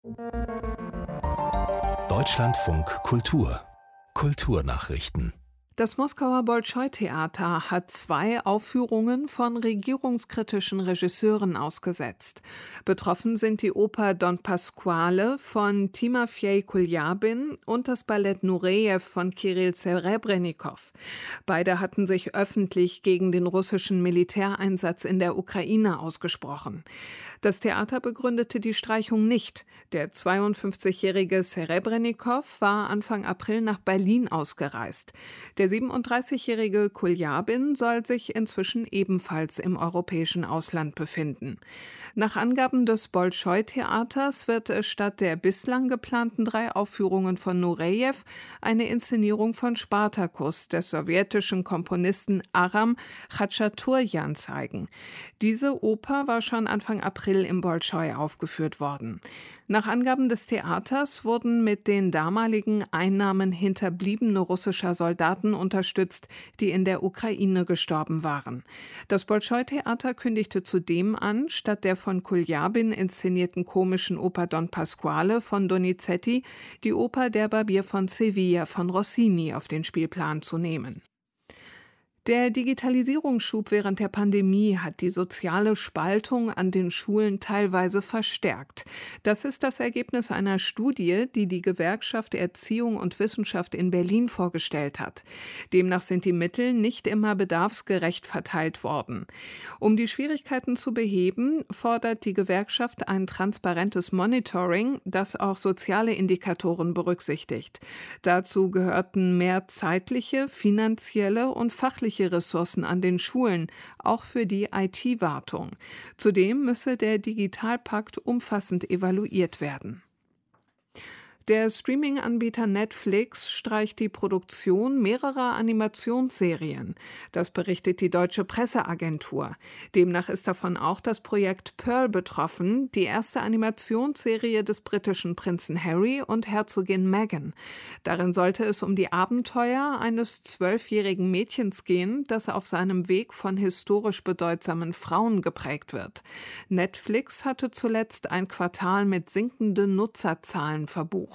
Deutschlandfunk Kultur Kulturnachrichten. Das Moskauer Bolschoi-Theater hat 2 Aufführungen von regierungskritischen Regisseuren ausgesetzt. Betroffen sind die Oper Don Pasquale von Timofei Kuljabin und das Ballett Nurejew von Kirill Serebrennikov. Beide hatten sich öffentlich gegen den russischen Militäreinsatz in der Ukraine ausgesprochen. Das Theater begründete die Streichung nicht. Der 52-jährige Serebrennikov war Anfang April nach Berlin ausgereist. Der 37-jährige Kuljabin soll sich inzwischen ebenfalls im europäischen Ausland befinden. Nach Angaben des Bolschoi-Theaters wird es statt der bislang geplanten 3 Aufführungen von Nurejew eine Inszenierung von Spartakus des sowjetischen Komponisten Aram Khachaturjan zeigen. Diese Oper war schon Anfang April im Bolschoi aufgeführt worden. Nach Angaben des Theaters wurden mit den damaligen Einnahmen Hinterbliebene russischer Soldaten unterstützt, die in der Ukraine gestorben waren. Das Bolschoi-Theater kündigte zudem an, statt der von Kuljabin inszenierten komischen Oper Don Pasquale von Donizetti die Oper Der Barbier von Sevilla von Rossini auf den Spielplan zu nehmen. Der Digitalisierungsschub während der Pandemie hat die soziale Spaltung an den Schulen teilweise verstärkt. Das ist das Ergebnis einer Studie, die die Gewerkschaft Erziehung und Wissenschaft in Berlin vorgestellt hat. Demnach sind die Mittel nicht immer bedarfsgerecht verteilt worden. Um die Schwierigkeiten zu beheben, fordert die Gewerkschaft ein transparentes Monitoring, das auch soziale Indikatoren berücksichtigt. Dazu gehörten mehr zeitliche, finanzielle und fachliche Ressourcen an den Schulen, auch für die IT-Wartung. Zudem müsse der Digitalpakt umfassend evaluiert werden. Der Streaming-Anbieter Netflix streicht die Produktion mehrerer Animationsserien. Das berichtet die Deutsche Presseagentur. Demnach ist davon auch das Projekt Pearl betroffen, die erste Animationsserie des britischen Prinzen Harry und Herzogin Meghan. Darin sollte es um die Abenteuer eines 12-jährigen Mädchens gehen, das auf seinem Weg von historisch bedeutsamen Frauen geprägt wird. Netflix hatte zuletzt ein Quartal mit sinkenden Nutzerzahlen verbucht.